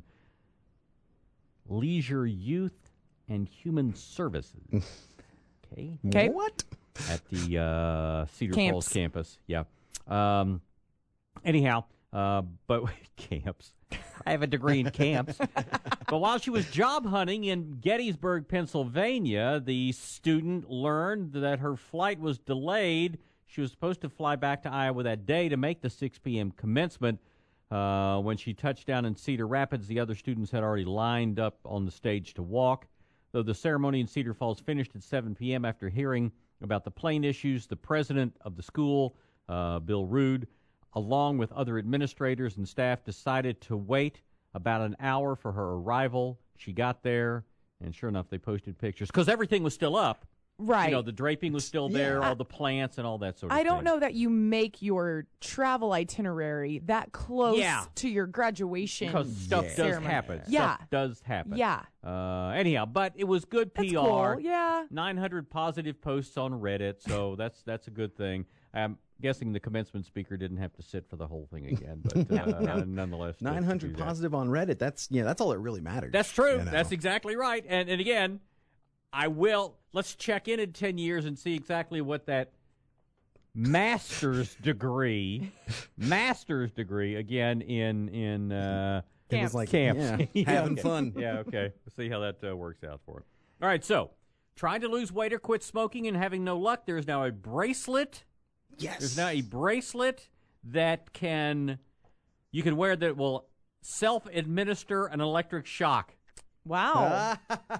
Leisure, Youth, and Human Services. Okay. Okay. What? At the uh, Cedar Camps. Falls campus. Yeah. Um, anyhow, uh, but camps. I have a degree in camps. But while she was job hunting in Gettysburg, Pennsylvania, the student learned that her flight was delayed. She was supposed to fly back to Iowa that day to make the six p.m. commencement. Uh, when she touched down in Cedar Rapids, the other students had already lined up on the stage to walk. Though the ceremony in Cedar Falls finished at seven p.m. after hearing about the plane issues, the president of the school, uh, Bill Rude, along with other administrators and staff, decided to wait about an hour for her arrival. She got there, and sure enough, they posted pictures because everything was still up. Right. You know, the draping was still there, Yeah. all the plants and all that sort of I thing. don't know that you make your travel itinerary that close Yeah. to your graduation Because stuff does ceremony. happen. Yeah. Stuff does happen. Yeah. Uh, anyhow, but it was good P That's R. cool, yeah. nine hundred positive posts on Reddit, so that's that's a good thing. I'm guessing the commencement speaker didn't have to sit for the whole thing again, but uh, No, no. nonetheless. to- to nine hundred do that. positive on Reddit. That's yeah, that's all that really matters. That's true. you know. That's exactly right. And and again, I will. Let's check in in ten years and see exactly what that master's degree, master's degree again in in uh, It was like, camps, yeah, having okay. fun. Yeah, okay. We'll see how that uh, works out for it. All right, so trying to lose weight or quit smoking and having no luck. There is now a bracelet. Yes. There's now a bracelet that can you can wear that will self-administer an electric shock. Wow.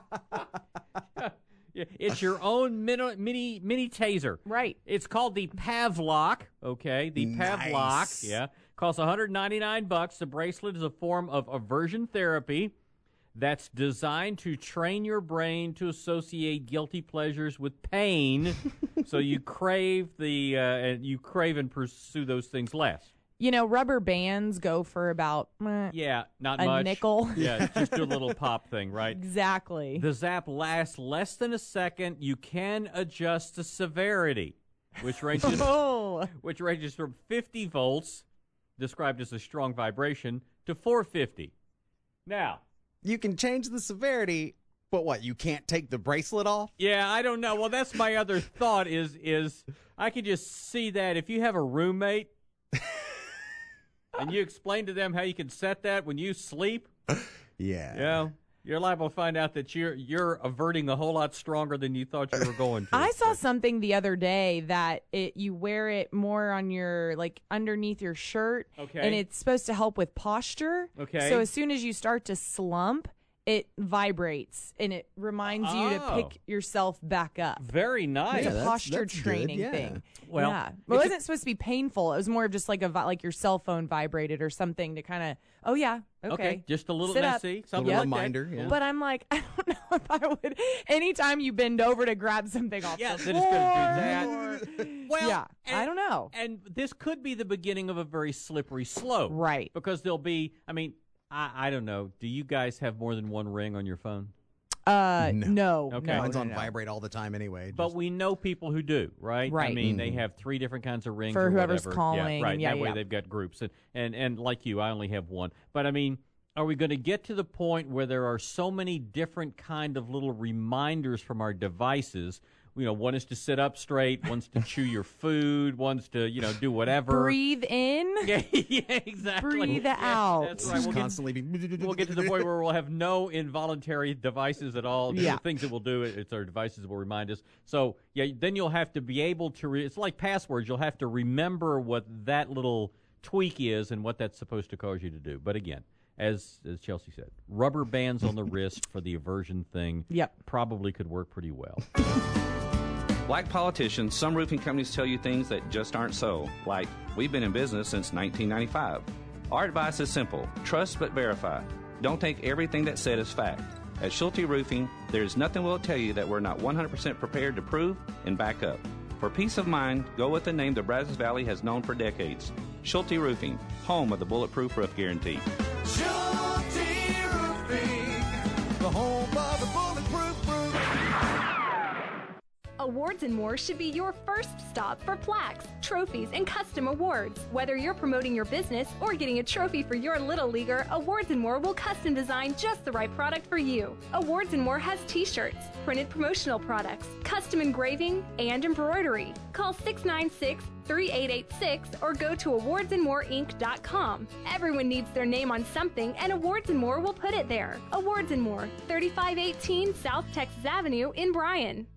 Yeah, it's your own mini, mini mini taser. Right. It's called the Pavlok. Okay, the Nice. Pavlok. Yeah, costs one hundred ninety-nine bucks. The bracelet is a form of aversion therapy that's designed to train your brain to associate guilty pleasures with pain, so you crave the uh, and you crave and pursue those things less. You know, rubber bands go for about eh, Yeah, not a much. nickel. Yeah, just do a little pop thing, right? Exactly. The zap lasts less than a second. You can adjust the severity, which ranges Oh. which ranges from fifty volts, described as a strong vibration, to four hundred fifty. Now, You can change the severity, but what? You can't take the bracelet off? yeah, I don't know. Well, that's my other thought. Is is I can just see that if you have a roommate and you explain to them how you can set that when you sleep. Yeah. You know, you're liable to find out that you're you're averting a whole lot stronger than you thought you were going to. I saw something the other day that it you wear it more on your like underneath your shirt. Okay. And it's supposed to help with posture. Okay. So as soon as you start to slump, it vibrates and it reminds you to Oh. pick yourself back up. Very nice. It's a that's- posture that's good, training yeah. thing. Well, yeah. But it it's a- wasn't supposed to be painful. It was more of just like a vi- like your cell phone vibrated or something to kind of, oh yeah, okay. Okay, just a little Sit up. messy, something Yep. like reminder, that. yeah. But I'm like, I don't know if I would. Anytime you bend over to grab something off Yeah, the then it's floor, gonna do that. Well, yeah, and- I don't know. And this could be the beginning of a very slippery slope. Right. Because there'll be, I mean, I, I don't know. Do you guys have more than one ring on your phone? Uh, No. no. Okay. no, Mine's no, on no. vibrate all the time anyway. But just- we know people who do, right? I Right. mean, Mhm. they have three different kinds of rings For or whoever's whatever. calling, Yeah, right. yeah, that way yeah. they've got groups. And, and, and like you, I only have one. But, I mean, are we going to get to the point where there are so many different kind of little reminders from our devices you know, one is to sit up straight, one's to chew your food, one's to, you know, do whatever. Breathe in. Yeah, yeah, exactly. Breathe yeah, out. That's right. We'll constantly get, be... we'll get to the point where we'll have no involuntary devices at all. The Yeah. things that we'll do, it's our devices that will remind us. So, yeah, then you'll have to be able to, re- it's like passwords. You'll have to remember what that little tweak is and what that's supposed to cause you to do. But again, as as Chelsea said, rubber bands on the wrist for the aversion thing yep. probably could work pretty well. Like politicians, some roofing companies tell you things that just aren't so. Like, we've been in business since nineteen ninety-five. Our advice is simple. Trust but verify. Don't take everything that's said as fact. At Schulte Roofing, there's nothing we'll tell you that we're not one hundred percent prepared to prove and back up. For peace of mind, go with the name the Brazos Valley has known for decades. Schulte Roofing, home of the Bulletproof Roof Guarantee. Schulte Roofing, the home of the Bulletproof Roof. Awards and More should be your first stop for plaques, trophies, and custom awards. Whether you're promoting your business or getting a trophy for your little leaguer, Awards and More will custom design just the right product for you. Awards and More has t-shirts, printed promotional products, custom engraving, and embroidery. Call six nine six, three eight eight six or go to awards and more inc dot com. Everyone needs their name on something, and Awards and More will put it there. Awards and More, thirty-five eighteen South Texas Avenue in Bryan.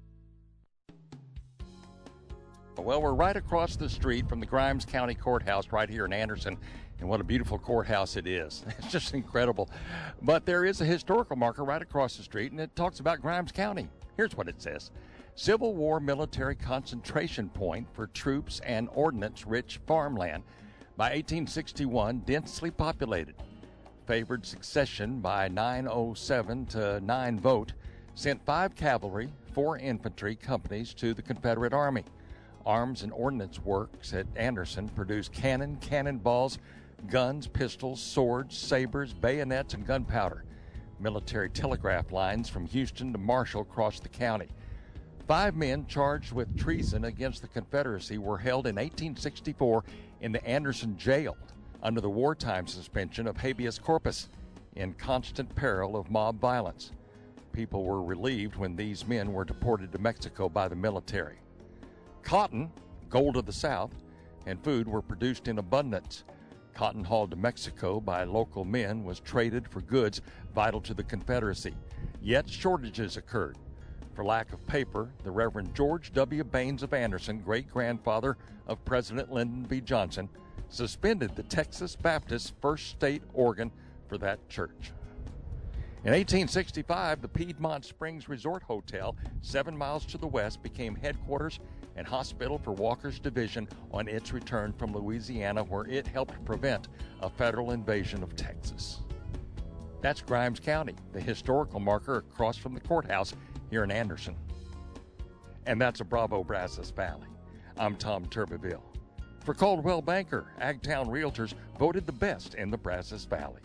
Well, we're right across the street from the Grimes County Courthouse right here in Anderson, and what a beautiful courthouse it is. It's just incredible. But there is a historical marker right across the street, and it talks about Grimes County. Here's what it says. Civil War military concentration point for troops and ordnance-rich farmland. By eighteen sixty-one, densely populated. Favored succession by nine oh seven to nine vote. Sent five cavalry, four infantry companies to the Confederate Army. Arms and Ordnance Works at Anderson produced cannon, cannonballs, guns, pistols, swords, sabers, bayonets, and gunpowder. Military telegraph lines from Houston to Marshall crossed the county. Five men charged with treason against the Confederacy were held in eighteen sixty-four in the Anderson jail under the wartime suspension of habeas corpus, in constant peril of mob violence. People were relieved when these men were deported to Mexico by the military. Cotton, gold of the South, and food were produced in abundance. Cotton hauled to Mexico by local men was traded for goods vital to the Confederacy. Yet shortages occurred. For lack of paper, the Reverend George W. Baines of Anderson, great-grandfather of President Lyndon B. Johnson, suspended the Texas Baptist First State organ for that church. In eighteen sixty-five, the Piedmont Springs Resort Hotel, seven miles to the west, became headquarters and hospital for Walker's Division on its return from Louisiana, where it helped prevent a federal invasion of Texas. That's Grimes County, the historical marker across from the courthouse here in Anderson. And that's a Bravo Brazos Valley. I'm Tom Turbeville. For Coldwell Banker, Agtown Realtors voted the best in the Brazos Valley.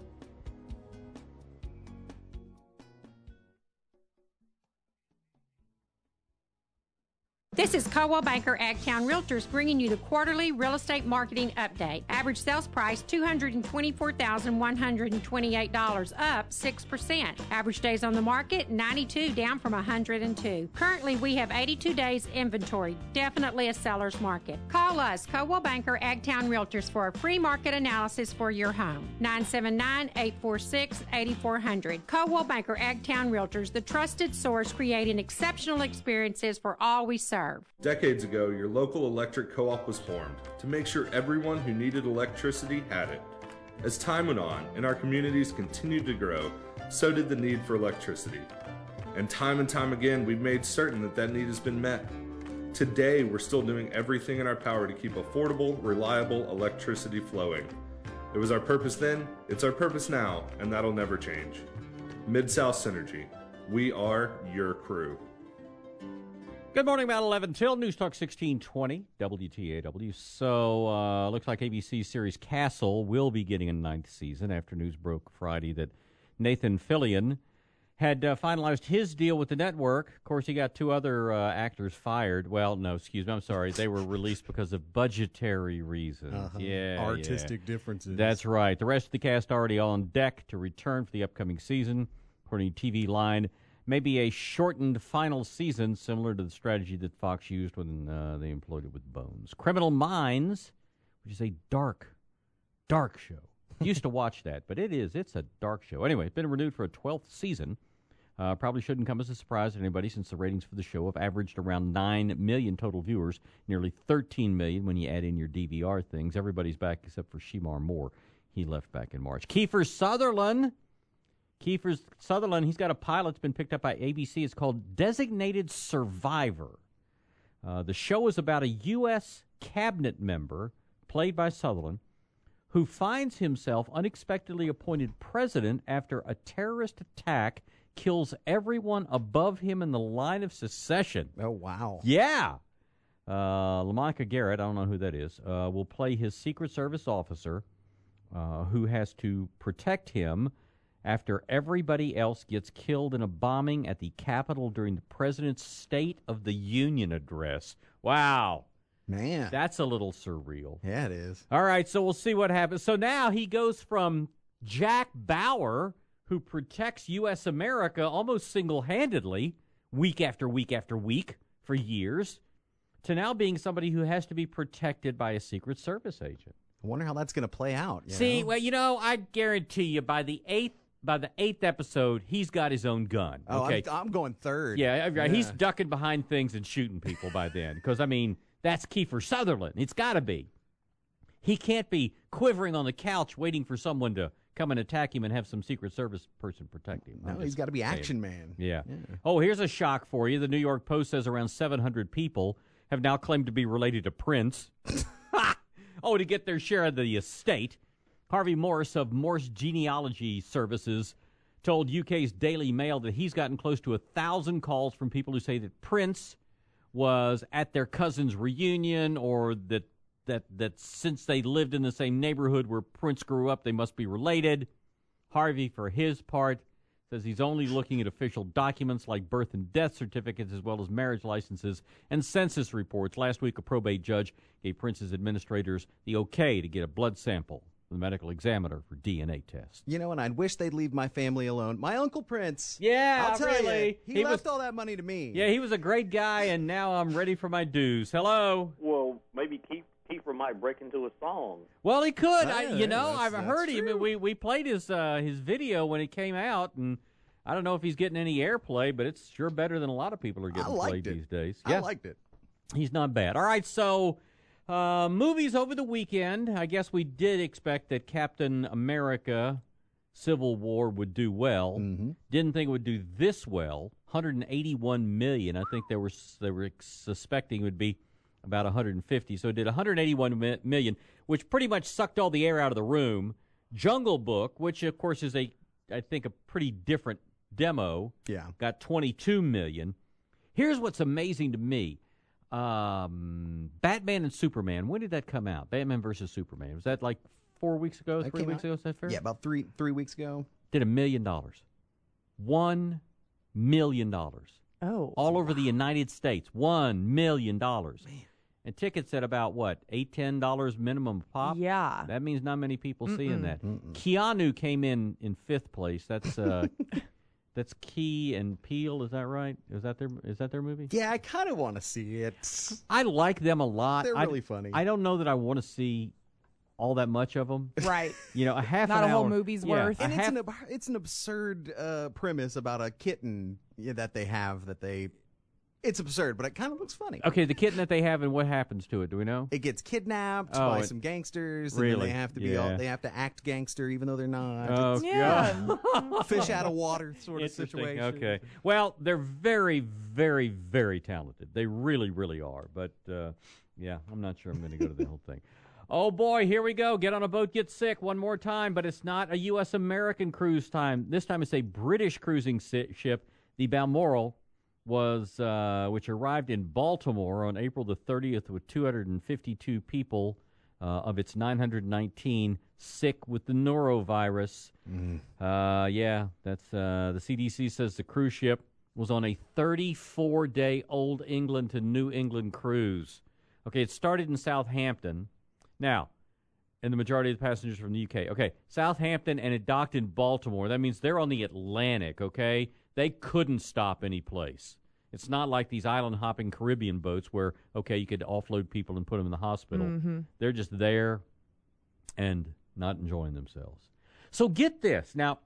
This is Coldwell Banker Agtown Realtors bringing you the quarterly real estate marketing update. Average sales price two hundred twenty-four thousand one hundred twenty-eight dollars, up six percent. Average days on the market, ninety-two, down from one hundred two. Currently, we have eighty-two days inventory. Definitely a seller's market. Call us, Coldwell Banker Agtown Realtors, for a free market analysis for your home. nine seven nine, eight four six, eight four zero zero. Coldwell Banker Agtown Realtors, the trusted source creating exceptional experiences for all we serve. Decades ago, your local electric co-op was formed to make sure everyone who needed electricity had it. As time went on and our communities continued to grow, so did the need for electricity. And time and time again, we've made certain that that need has been met. Today, we're still doing everything in our power to keep affordable, reliable electricity flowing. It was our purpose then, it's our purpose now, and that'll never change. Mid-South Synergy. We are your crew. Good morning, about eleven till News Talk sixteen twenty, W T A W. So, uh, looks like A B C's series Castle will be getting a ninth season after news broke Friday that Nathan Fillion had uh, finalized his deal with the network. Of course, he got two other uh, actors fired. Well, no, excuse me, I'm sorry. They were released because of budgetary reasons. Uh-huh. Yeah, Artistic yeah. differences. That's right. The rest of the cast already on deck to return for the upcoming season. According to T V Line, maybe a shortened final season, similar to the strategy that Fox used when uh, they employed it with Bones. Criminal Minds, which is a dark, dark show. Used to watch that, but it is. It's a dark show. Anyway, it's been renewed for a twelfth season. Uh, probably shouldn't come as a surprise to anybody since the ratings for the show have averaged around nine million total viewers, nearly thirteen million when you add in your D V R things. Everybody's back except for Shemar Moore. He left back in March. Kiefer Sutherland. Kiefer Sutherland, he's got a pilot that's been picked up by A B C. It's called Designated Survivor. Uh, the show is about a U S cabinet member, played by Sutherland, who finds himself unexpectedly appointed president after a terrorist attack kills everyone above him in the line of succession. Oh, wow. Yeah. Uh, LaMonica Garrett, I don't know who that is, uh, will play his Secret Service officer uh, who has to protect him after everybody else gets killed in a bombing at the Capitol during the President's State of the Union address. Wow. Man. That's a little surreal. Yeah, it is. All right, so we'll see what happens. So now he goes from Jack Bauer, who protects U S America almost single-handedly, week after week after week for years, to now being somebody who has to be protected by a Secret Service agent. I wonder how that's going to play out. you See, know? well, you know, I guarantee you by the eighth by the eighth episode, he's got his own gun. Oh, okay? I'm, I'm going third. Yeah, yeah, he's ducking behind things and shooting people by then. Because, I mean, that's Kiefer Sutherland. It's got to be. He can't be quivering on the couch waiting for someone to come and attack him and have some Secret Service person protect him. No, he's got to be action man. Yeah. yeah. Oh, here's a shock for you. The New York Post says around seven hundred people have now claimed to be related to Prince. Oh, to get their share of the estate. Harvey Morris of Morse Genealogy Services told U K's Daily Mail that he's gotten close to a thousand calls from people who say that Prince was at their cousin's reunion, or that that that since they lived in the same neighborhood where Prince grew up, they must be related. Harvey, for his part, says he's only looking at official documents like birth and death certificates, as well as marriage licenses and census reports. Last week, a probate judge gave Prince's administrators the okay to get a blood sample from the medical examiner for D N A tests. You know, and I'd wish they'd leave my family alone. My Uncle Prince. Yeah, I'll tell really. you, he, He left was- all that money to me. Yeah, he was a great guy, and now I'm ready for my dues. Hello. Well, maybe Keith, Kiefer might break into a song. Well, he could. I, Yeah, you know, that's- I've that's heard him. And we we played his uh, his video when it came out, and I don't know if he's getting any airplay, but it's sure better than a lot of people are getting liked played it. these days. I liked it. He's not bad. All right, so uh, movies over the weekend. I guess we did expect that Captain America Civil War would do well. Mm-hmm. Didn't think it would do this well. one hundred eighty-one million. I think they were they were suspecting it would be about one hundred fifty. So it did one hundred eighty-one mi- million, which pretty much sucked all the air out of the room. Jungle Book, which of course is a I think a pretty different demo, yeah, got twenty-two million. Here's what's amazing to me. Um, Batman and Superman. When did that come out? Batman versus Superman. Was that like four weeks ago, That three came weeks out- ago? Is that fair? Yeah, about three three weeks ago. Did a million dollars. One million dollars. Oh. All over the United States. One million dollars. And tickets at about, what, eight, ten dollars minimum pop? Yeah. That means not many people seeing Mm-mm. that. Keanu came in in fifth place. That's uh, that's Key and Peele. Is that right? Is that their is that their movie? Yeah, I kind of want to see it. I like them a lot. They're I- really funny. I don't know that I want to see all that much of them. Right. You know, a half Not an a whole hour- movie's yeah, worth. a And it's half- an ab- it's an absurd uh, premise about a kitten yeah, that they have that they. It's absurd, but it kind of looks funny. Okay, the kitten that they have, and what happens to it? Do we know? It gets kidnapped Oh, by it- some gangsters, and Really? then they have to be Yeah. all they have to act gangster even though they're not. Oh, It's God. fish out of water sort of Interesting. situation. Okay. Well, they're very, very, very talented. They really, really are. But, uh, yeah, I'm not sure I'm going to go to the whole thing. Oh, boy, here we go. Get on a boat, get sick one more time. But it's not a U S. American cruise time. This time it's a British cruising si- ship, the Balmoral, was uh, which arrived in Baltimore on April the thirtieth with two hundred fifty-two people uh, of its nine hundred nineteen sick with the norovirus. Uh, yeah, that's uh, the C D C says the cruise ship was on a thirty-four day Old England to New England cruise. Okay, it started in Southampton. Now, and the majority of the passengers from the U K. Okay, Southampton, and it docked in Baltimore. That means they're on the Atlantic, okay? They couldn't stop any place. It's not like these island-hopping Caribbean boats where, okay, you could offload people and put them in the hospital. Mm-hmm. They're just there and not enjoying themselves. So get this. Now,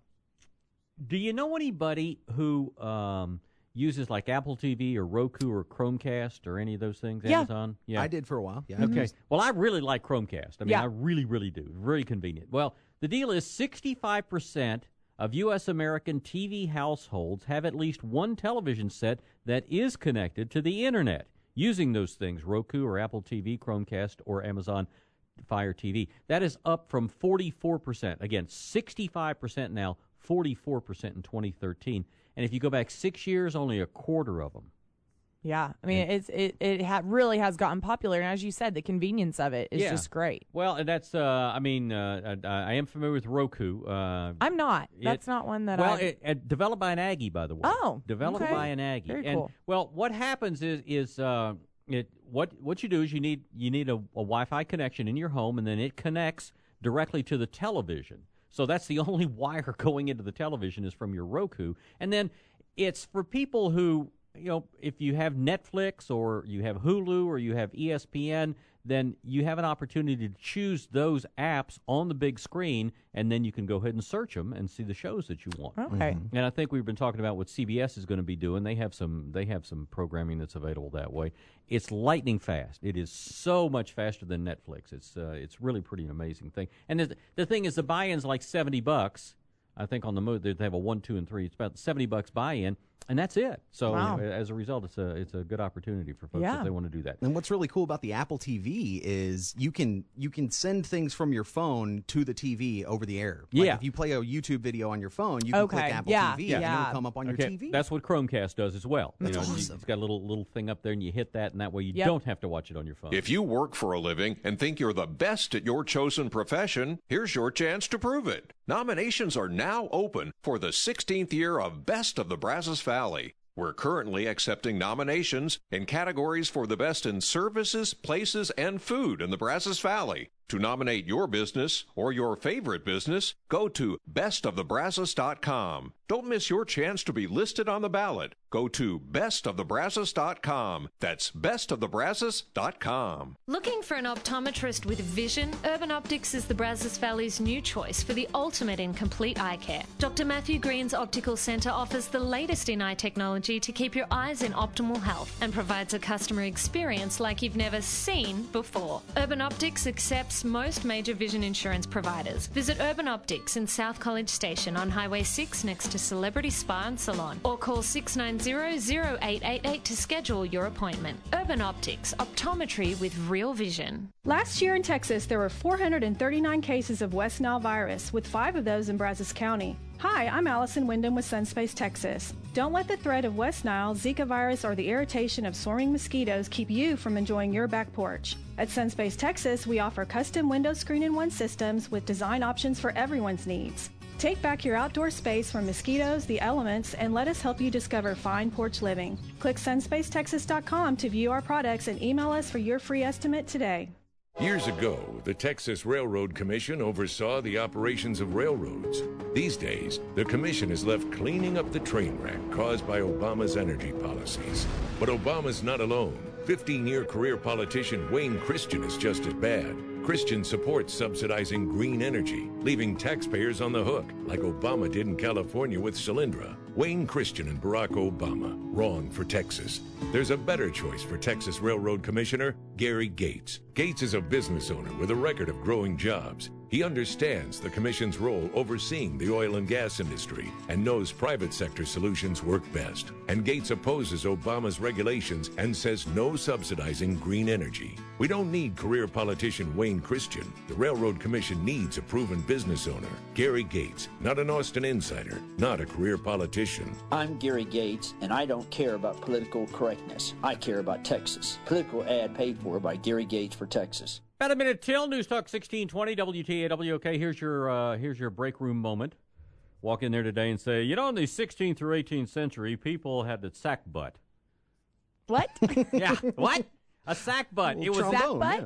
do you know anybody who um, uses like Apple T V or Roku or Chromecast or any of those things? Yeah. Amazon? Yeah. I did for a while. Yeah. Okay. Well, I really like Chromecast. I mean, Yeah. I really, really do. Very convenient. Well, the deal is sixty-five percent of U S American T V households have at least one television set that is connected to the Internet using those things, Roku or Apple T V, Chromecast, or Amazon Fire T V. That is up from forty-four percent. Again, sixty-five percent now, forty-four percent in twenty thirteen. And if you go back six years, only a quarter of them. Yeah, I mean, it's it it ha- really has gotten popular, and as you said, the convenience of it is Yeah. just great. Well, and that's, uh, I mean, uh, I, I am familiar with Roku. Uh, I'm not. it- That's not one that Well, I. it, it, developed by an Aggie, by the way. Oh, developed okay. by an Aggie. Very and, cool. Well, what happens is is uh, it what what you do is you need you need a, a Wi-Fi connection in your home, and then it connects directly to the television. So that's the only wire going into the television is from your Roku, and then it's for people who. You know, if you have Netflix or you have Hulu or you have E S P N, then you have an opportunity to choose those apps on the big screen, and then you can go ahead and search them and see the shows that you want. Okay. Mm-hmm. And I think we've been talking about what C B S is going to be doing. They have some they have some programming that's available that way. It's lightning fast. It is so much faster than Netflix. It's uh, it's really pretty amazing thing. And the, the thing is, the buy-in's like seventy bucks. I think on the move they have a one, two, and three. It's about seventy bucks buy-in. And that's it. So Wow. as a result, it's a it's a good opportunity for folks if they want to do that. And what's really cool about the Apple T V is you can you can send things from your phone to the T V over the air. Like Yeah. if you play a YouTube video on your phone, you can Okay. click Apple Yeah. T V Yeah. and it'll come up on Okay, your T V. That's what Chromecast does as well. That's you know, you- awesome. It's got a little little thing up there, and you hit that, and that way you Yep. don't have to watch it on your phone. If you work for a living and think you're the best at your chosen profession, here's your chance to prove it. Nominations are now open for the sixteenth year of Best of the Brazos Valley. We're currently accepting nominations in categories for the best in services, places, and food in the Brazos Valley. To nominate your business or your favorite business, go to best of the brazos dot com. Don't miss your chance to be listed on the ballot. Go to best of the brazos dot com. That's best of the brazos dot com. Looking for an optometrist with vision? Urban Optics is the Brazos Valley's new choice for the ultimate in complete eye care. Doctor Matthew Green's Optical Center offers the latest in eye technology to keep your eyes in optimal health and provides a customer experience like you've never seen before. Urban Optics accepts most major vision insurance providers. Visit Urban Optics in South College Station on Highway six next to Celebrity Spa and Salon, or call six nine zero, zero eight eight eight to schedule your appointment. Urban Optics, optometry with real vision. Last year in Texas, there were four hundred thirty-nine cases of West Nile virus, with five of those in Brazos County. Hi, I'm Allison Wyndham with Sunspace Texas. Don't let the threat of West Nile, Zika virus, or the irritation of swarming mosquitoes keep you from enjoying your back porch. At Sunspace Texas, we offer custom window screen-in-one systems with design options for everyone's needs. Take back your outdoor space from mosquitoes, the elements, and let us help you discover fine porch living. Click sunspace texas dot com to view our products and email us for your free estimate today. Years ago, the Texas Railroad Commission oversaw the operations of railroads. These days, the commission is left cleaning up the train wreck caused by Obama's energy policies. But Obama's not alone. fifteen-year career politician Wayne Christian is just as bad. Christian supports subsidizing green energy, leaving taxpayers on the hook, like Obama did in California with Solyndra. Wayne Christian and Barack Obama, wrong for Texas. There's a better choice for Texas Railroad Commissioner, Gary Gates. Gates is a business owner with a record of growing jobs. He understands the commission's role overseeing the oil and gas industry and knows private sector solutions work best. And Gates opposes Obama's regulations and says no subsidizing green energy. We don't need career politician Wayne Christian. The Railroad Commission needs a proven business owner. Gary Gates, not an Austin insider, not a career politician. I'm Gary Gates, and I don't care about political correctness. I care about Texas. Political ad paid for by Gary Gates for Texas. About a minute till News Talk sixteen twenty W T A W. Okay, here's your uh, here's your break room moment. Walk in there today and say, you know, in the sixteenth through eighteenth century, people had a sack butt. What? Yeah, what? A sack butt. Well, It was trombone, sack butt. yeah.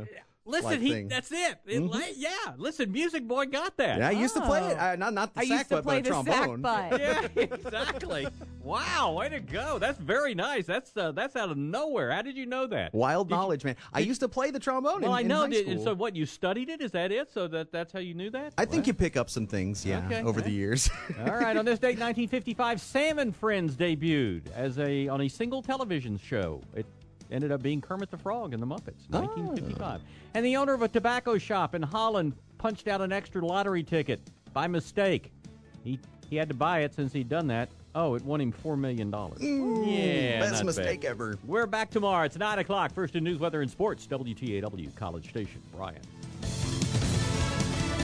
Listen, like he, thing. that's it. it Mhm. like, yeah, listen, Music Boy got that. Yeah, I used to play it. Uh, not not the I sack used to butt, play but a the sack trombone. butt. Yeah, exactly. Wow, way to go. That's very nice. That's uh, that's out of nowhere. How did you know that? Wild Did you- knowledge, man. I used to play the trombone. Well, in, I in know. high Did, school. and so what, you studied it? Is that it? So that that's how you knew that? I think you pick up some things, yeah, Okay, over okay. the years. All right, on this date, nineteen fifty-five, Sam and Friends debuted as a on a single television show. It ended up being Kermit the Frog and the Muppets, nineteen fifty-five. And the owner of a tobacco shop in Holland punched out an extra lottery ticket by mistake. He he had to buy it since he'd done that. Oh, it won him four million dollars. Yeah, best not mistake bad. ever. We're back tomorrow. It's nine o'clock. First in news, weather, and sports. W T A W, College Station. Brian.